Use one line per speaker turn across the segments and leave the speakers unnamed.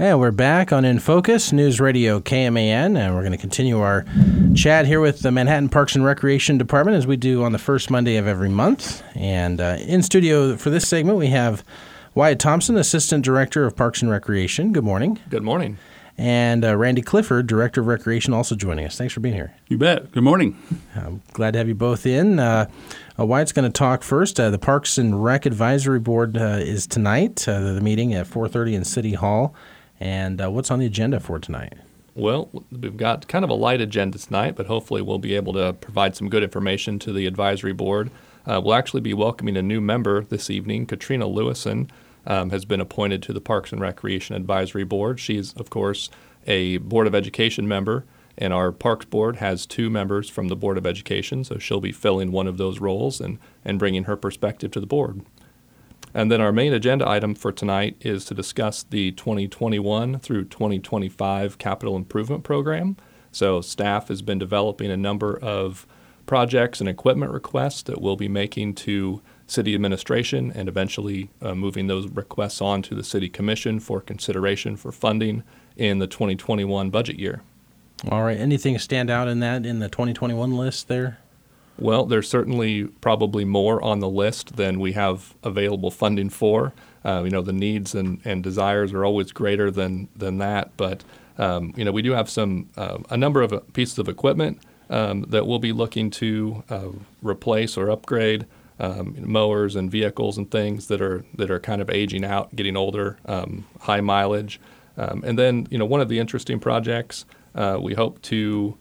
And we're back on In Focus, News Radio KMAN, and we're going to continue our chat here with the Manhattan Parks and Recreation Department as we do on the first Monday of every month. And in studio for this segment, we have Wyatt Thompson, Assistant Director of Parks and Recreation. Good morning.
Good morning.
And Randy Clifford, Director of Recreation, also joining us. Thanks for being here.
You bet. Good morning.
I'm glad to have you both in. Wyatt's going to talk first. The Parks and Rec Advisory Board is tonight, the meeting at 4:30 in City Hall. And what's on the agenda for tonight?
Well, we've got kind of a light agenda tonight, but hopefully we'll be able to provide some good information to the advisory board. We'll actually be welcoming a new member this evening. Katrina Lewison has been appointed to the Parks and Recreation Advisory Board. She's, of course, a Board of Education member, and our Parks Board has 2 members from the Board of Education, so she'll be filling one of those roles and bringing her perspective to the board. And then our main agenda item for tonight is to discuss the 2021 through 2025 capital improvement program. So staff has been developing a number of projects and equipment requests that we'll be making to city administration and eventually moving those requests on to the city commission for consideration for funding in the 2021 budget year.
All right. Anything stand out in that in the 2021 list there?
Well, there's certainly probably more on the list than we have available funding for. The needs and desires are always greater than that. But, we do have a number of pieces of equipment that we'll be looking to replace or upgrade, mowers and vehicles and things that are kind of aging out, getting older, high mileage. And then, one of the interesting projects, we hope to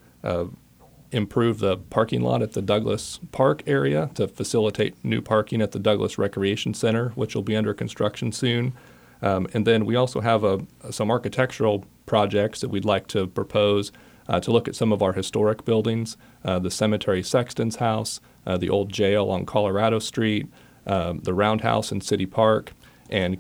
improve the parking lot at the Douglas Park area to facilitate new parking at the Douglas Recreation Center, which will be under construction soon. And then we also have some architectural projects that we'd like to propose to look at some of our historic buildings, the Cemetery Sexton's House, the old jail on Colorado Street, the Roundhouse in City Park, and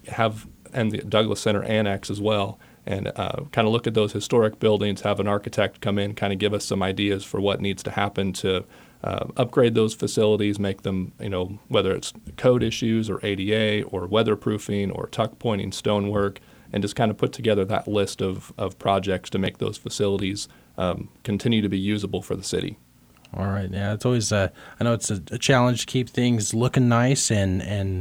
the Douglas Center Annex as well. And kind of look at those historic buildings, have an architect come in, kind of give us some ideas for what needs to happen to upgrade those facilities, make them, whether it's code issues or ADA or weatherproofing or tuck pointing stonework, and just kind of put together that list of projects to make those facilities continue to be usable for the city.
All right. Yeah, it's always, I know it's a challenge to keep things looking nice and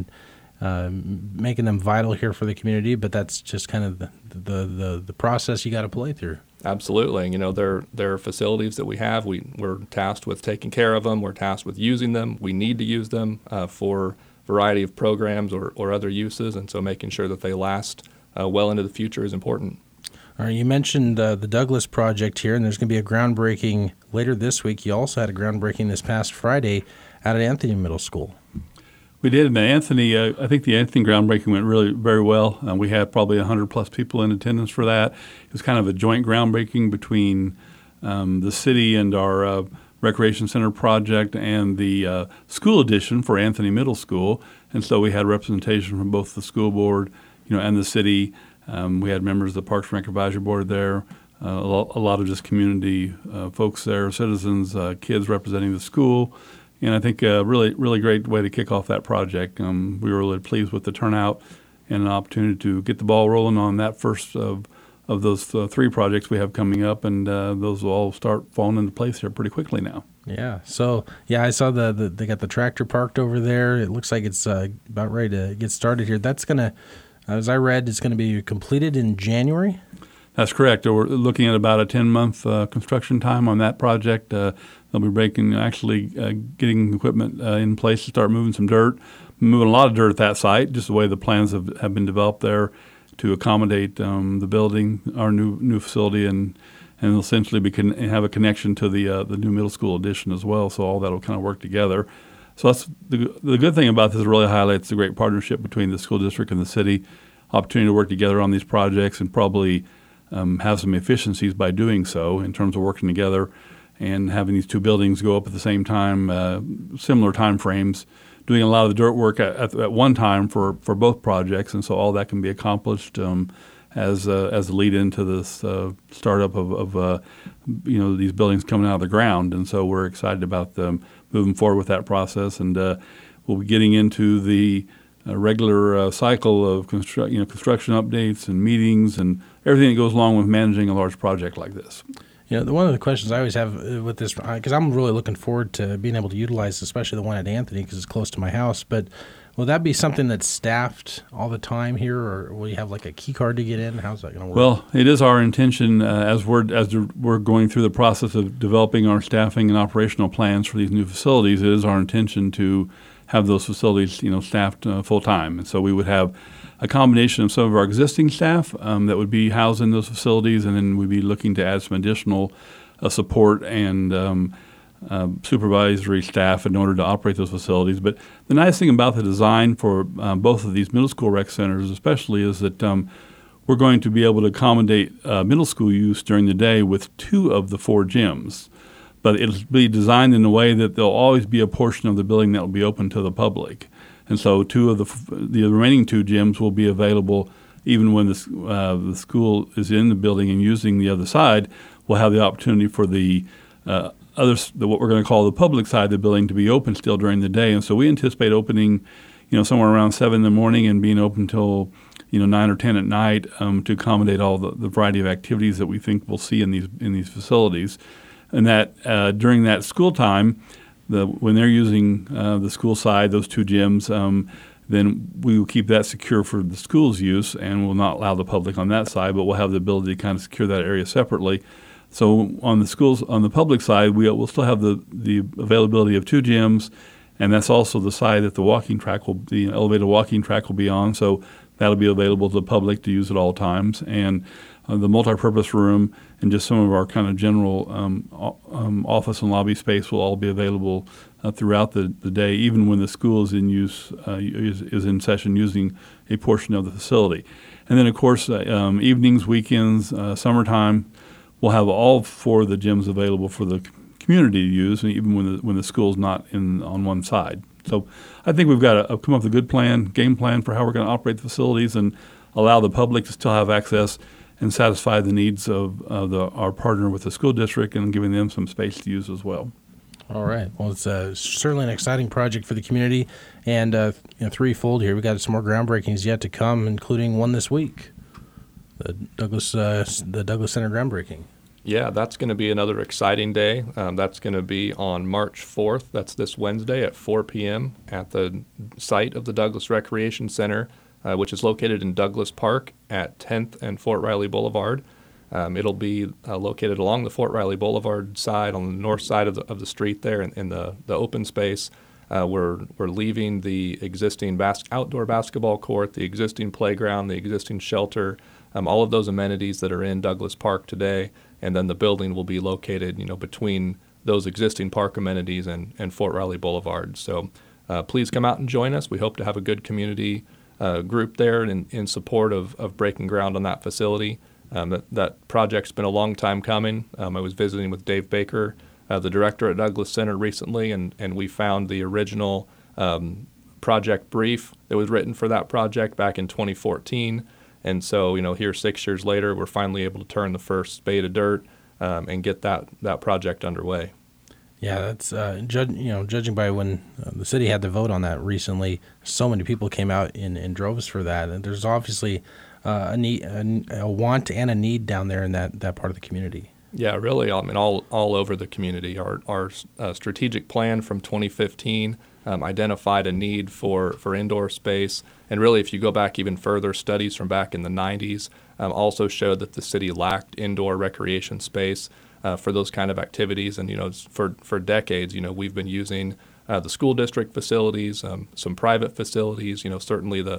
making them vital here for the community, but that's just kind of the process you got to play through.
Absolutely. There are facilities that we have. We're tasked with taking care of them. We're tasked with using them. We need to use them for a variety of programs or other uses, and so making sure that they last well into the future is important.
All right, you mentioned the Douglas project here, and there's going to be a groundbreaking later this week. You also had a groundbreaking this past Friday out at Anthony Middle School.
We did, and Anthony. I think the Anthony groundbreaking went really very well. We had probably 100+ people in attendance for that. It was kind of a joint groundbreaking between the city and our recreation center project and the school addition for Anthony Middle School. And so we had representation from both the school board, and the city. We had members of the Parks and Rec Advisory Board there. A lot of just community folks there, citizens, kids representing the school. And I think a really, really great way to kick off that project. We were really pleased with the turnout and an opportunity to get the ball rolling on that first of those 3 projects we have coming up, and those will all start falling into place here pretty quickly now.
Yeah. So, I saw they got the tractor parked over there. It looks like it's about ready to get started here. That's going to, as I read, it's going to be completed in January?
That's correct. We're looking at about a 10-month construction time on that project. They'll be getting equipment in place to start moving some dirt, moving a lot of dirt at that site, just the way the plans have been developed there to accommodate the building, our new facility, and essentially have a connection to the new middle school addition as well. So all that will kind of work together. So that's the good thing about this. Really highlights the great partnership between the school district and the city, opportunity to work together on these projects and probably have some efficiencies by doing so in terms of working together and having these 2 buildings go up at the same time, similar time frames, doing a lot of the dirt work at one time for both projects, and so all that can be accomplished as a lead into this startup of these buildings coming out of the ground. And so we're excited about moving forward with that process, and we'll be getting into the a regular cycle of construction updates and meetings and everything that goes along with managing a large project like this.
One of the questions I always have with this, because I'm really looking forward to being able to utilize, especially the one at Anthony, because it's close to my house. But will that be something that's staffed all the time here, or will you have like a key card to get in? How's that going to work?
Well, it is our intention as we're going through the process of developing our staffing and operational plans for these new facilities. It is our intention to have those facilities, staffed full time, and so we would have a combination of some of our existing staff that would be housed in those facilities, and then we'd be looking to add some additional support and supervisory staff in order to operate those facilities. But the nice thing about the design for both of these middle school rec centers especially is that we're going to be able to accommodate middle school use during the day with 2 of the 4 gyms. But it'll be designed in a way that there'll always be a portion of the building that will be open to the public. And so 2 of the remaining 2 gyms will be available even when the school is in the building and using the other side. We'll have the opportunity for the what we're going to call the public side of the building to be open still during the day. And so we anticipate opening, somewhere around 7 in the morning and being open till 9 or 10 at night to accommodate all the variety of activities that we think we'll see in these facilities. And that during that school time, when they're using the school side, those 2 gyms, then we will keep that secure for the school's use and will not allow the public on that side, but we'll have the ability to kind of secure that area separately. So on the public side, we'll still have the availability of 2 gyms, and that's also the side that the elevated walking track will be on. So that'll be available to the public to use at all times. And the multipurpose room and just some of our kind of general office and lobby space will all be available throughout the day, even when the school is in use, is in session using a portion of the facility. And then, of course, evenings, weekends, summertime, we'll have all 4 of the gyms available for the community to use, and even when the school's not on one side. So I think we've got to come up with a good game plan for how we're going to operate the facilities and allow the public to still have access and satisfy the needs of our partner with the school district and giving them some space to use as well.
All right. Well, it's certainly an exciting project for the community, and threefold here. We've got some more groundbreakings yet to come, including one this week, the Douglas Center groundbreaking.
Yeah, that's going to be another exciting day. That's going to be on March 4th. That's this Wednesday at 4 p.m. at the site of the Douglas Recreation Center, which is located in Douglas Park at 10th and Fort Riley Boulevard. It'll be located along the Fort Riley Boulevard side on the north side of the street there in the open space. We're leaving the existing outdoor basketball court, the existing playground, the existing shelter, all of those amenities that are in Douglas Park today, and then the building will be located, between those existing park amenities and Fort Riley Boulevard. So please come out and join us. We hope to have a good community group there in support of breaking ground on that facility. That project's been a long time coming. I was visiting with Dave Baker, the director at Douglas Center recently, and we found the original project brief that was written for that project back in 2014. And so, here 6 years later, we're finally able to turn the first spade of dirt and get that project underway.
Yeah, that's judging by when the city had to vote on that recently, so many people came out in droves for that, and there's obviously a want and a need down there in that part of the community.
Yeah, really. I mean, all over the community. Our strategic plan from 2015 identified a need for indoor space, and really, if you go back even further, studies from back in the 90s also showed that the city lacked indoor recreation space for those kind of activities. And for decades, we've been using the school district facilities, some private facilities. Certainly the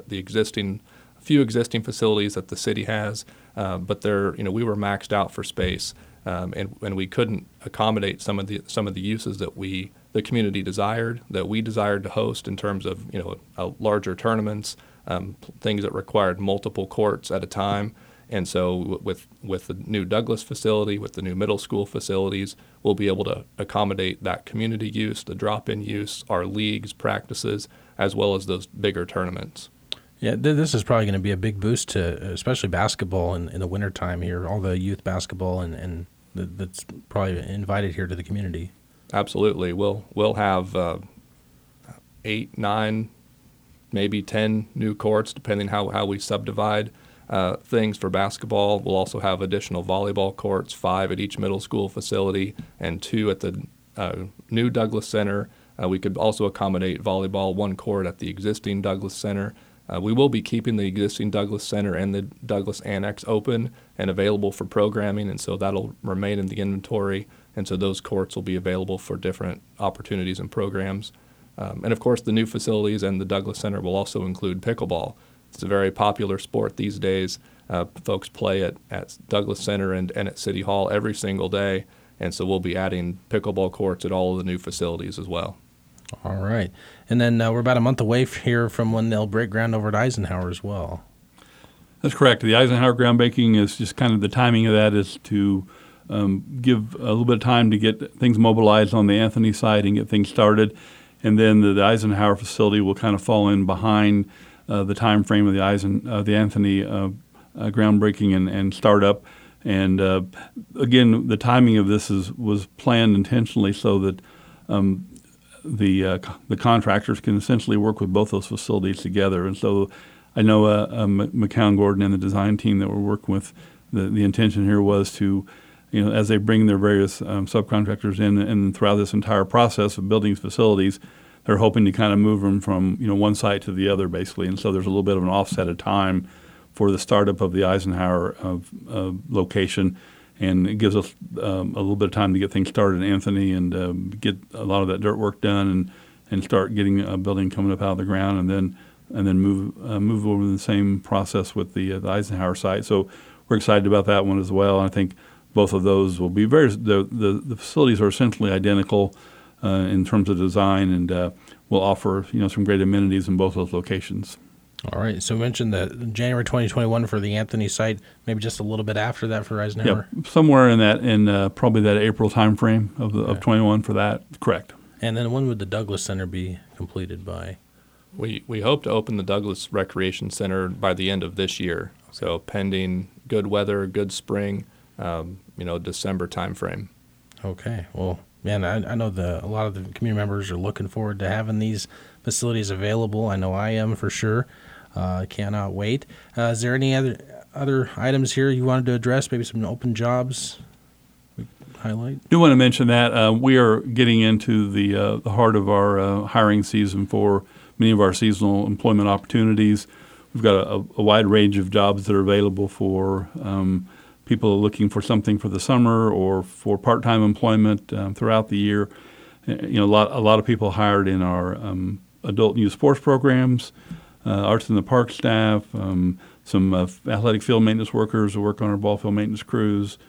few existing facilities that the city has, but we were maxed out for space, and we couldn't accommodate some of the uses that the community desired, that we desired to host in terms of larger tournaments, things that required multiple courts at a time. And so with the new Douglas facility, with the new middle school facilities, we'll be able to accommodate that community use, the drop-in use, our leagues, practices, as well as those bigger tournaments.
Yeah, this is probably going to be a big boost to especially basketball in the wintertime here, all the youth basketball and that's probably invited here to the community.
Absolutely. We'll have 8, 9 maybe 10 new courts, depending how we subdivide things for basketball. We'll also have additional volleyball courts, 5 at each middle school facility and 2 at the new Douglas Center. We could also accommodate volleyball, 1 court at the existing Douglas Center. We will be keeping the existing Douglas Center and the Douglas Annex open and available for programming, and so that'll remain in the inventory, and so those courts will be available for different opportunities and programs. And of course, the new facilities and the Douglas Center will also include pickleball. It's a very popular sport these days. Folks play at Douglas Center and at City Hall every single day, and so we'll be adding pickleball courts at all of the new facilities as well.
All right. And then we're about a month away here from when they'll break ground over at Eisenhower as well.
That's correct. The Eisenhower groundbreaking is just kind of the timing of that is to give a little bit of time to get things mobilized on the Anthony side and get things started. And then the Eisenhower facility will kind of fall in behind the time frame of the Anthony groundbreaking and startup. And again, the timing of this was planned intentionally so that the contractors can essentially work with both those facilities together. And so I know McCown Gordon and the design team that we're working with, the intention here was to, as they bring their various subcontractors in and throughout this entire process of building facilities, they're hoping to kind of move them from one site to the other basically. And so there's a little bit of an offset of time for the startup of the Eisenhower location. And it gives us a little bit of time to get things started in Anthony and get a lot of that dirt work done and start getting a building coming up out of the ground and then move over the same process with the Eisenhower site. So we're excited about that one as well. And I think both of those will be the facilities are essentially identical in terms of design and will offer some great amenities in both those locations.
All right. So we mentioned that January 2021 for the Anthony site, maybe just a little bit after that for Eisenhower?
Yeah, somewhere in probably that April time frame of 21 for that. Correct.
And then when would the Douglas Center be completed by?
We hope to open the Douglas Recreation Center by the end of this year. Okay. So pending good weather, good spring, December time frame.
Okay. Well, man, I know a lot of the community members are looking forward to having these facilities available. I know I am for sure. Cannot wait. Is there any other items here you wanted to address? Maybe some open jobs we highlight?
I do want to mention that we are getting into the heart of our hiring season for many of our seasonal employment opportunities. We've got a wide range of jobs that are available for people looking for something for the summer or for part-time employment throughout the year. A lot of people hired in our adult and youth sports programs, Arts in the Park staff, some athletic field maintenance workers who work on our ball field maintenance crews,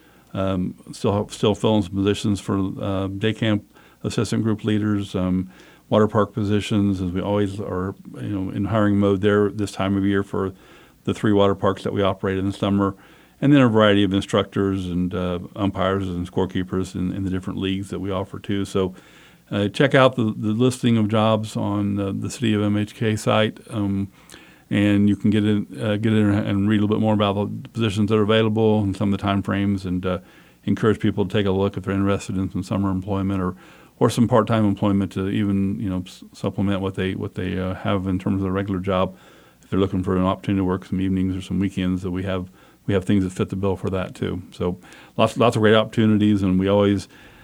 still filling some positions for day camp assistant group leaders, water park positions, as we always are in hiring mode there this time of year for the 3 water parks that we operate in the summer, and then a variety of instructors and umpires and scorekeepers in the different leagues that we offer too. So check out the listing of jobs on the City of MHK site, and you can get in and read a little bit more about the positions that are available and some of the time frames, and encourage people to take a look if they're interested in some summer employment or some part-time employment to even supplement what they have in terms of a regular job. If they're looking for an opportunity to work some evenings or some weekends, that we have things that fit the bill for that too. So lots of great opportunities, and we always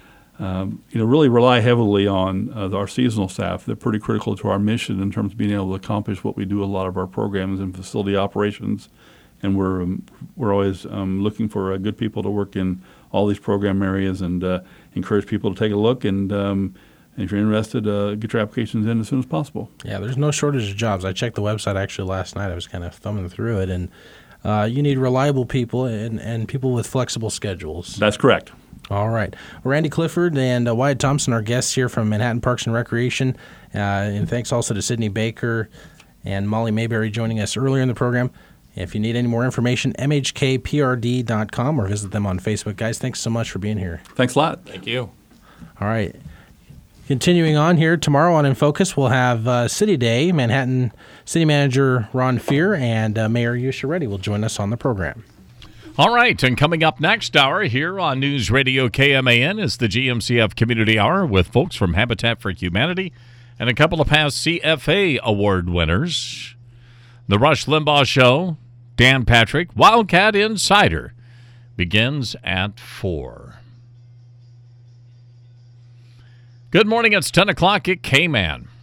really rely heavily on our seasonal staff. They're pretty critical to our mission in terms of being able to accomplish what we do. A lot of our programs and facility operations, and we're always looking for good people to work in all these program areas, and encourage people to take a look. And if you're interested, get your applications in as soon as possible.
Yeah, there's no shortage of jobs. I checked the website actually last night. I was kind of thumbing through it, and you need reliable people and people with flexible schedules.
That's correct.
All right. Well, Randy Clifford and Wyatt Thompson, our guests here from Manhattan Parks and Recreation. And thanks also to Sydney Baker and Molly Mayberry joining us earlier in the program. If you need any more information, mhkprd.com or visit them on Facebook. Guys, thanks so much for being here.
Thanks a lot.
Thank you.
All right. Continuing on here, tomorrow on In Focus, we'll have City Day. Manhattan City Manager Ron Fear and Mayor Yusha Reddy will join us on the program.
All right, and coming up next hour here on News Radio KMAN is the GMCF Community Hour with folks from Habitat for Humanity and a couple of past CFA award winners. The Rush Limbaugh Show, Dan Patrick, Wildcat Insider, begins at 4. Good morning. It's 10 o'clock at K-Man.